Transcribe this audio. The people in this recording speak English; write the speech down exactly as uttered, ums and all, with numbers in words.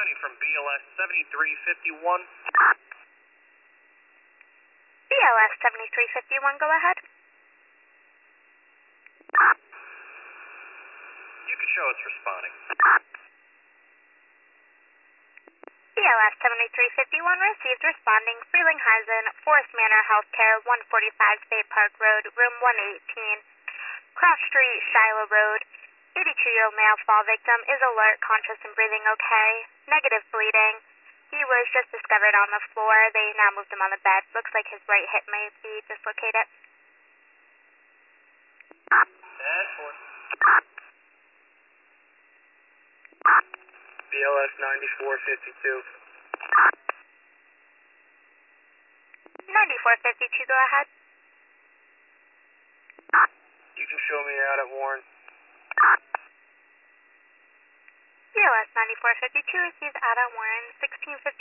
responding from B L S seventy-three fifty-one. B L S seventy-three fifty-one, go ahead. You can show us responding. B L S seventy-three fifty-one received responding Frelinghuysen, Forest Manor Healthcare, one forty-five State Park Road, room one eighteen, Cross Street, Shiloh Road. eighty-two-year-old male fall victim is alert, conscious, and breathing okay. Negative bleeding. He was just discovered on the floor. They now moved him on the bed. Looks like his right hip may be dislocated. ten four. B L S ninety-four fifty-two. ninety-four fifty-two, go ahead. You can show me out at Warren. B L S ninety-four fifty-two receives out at Warren, sixteen fifty.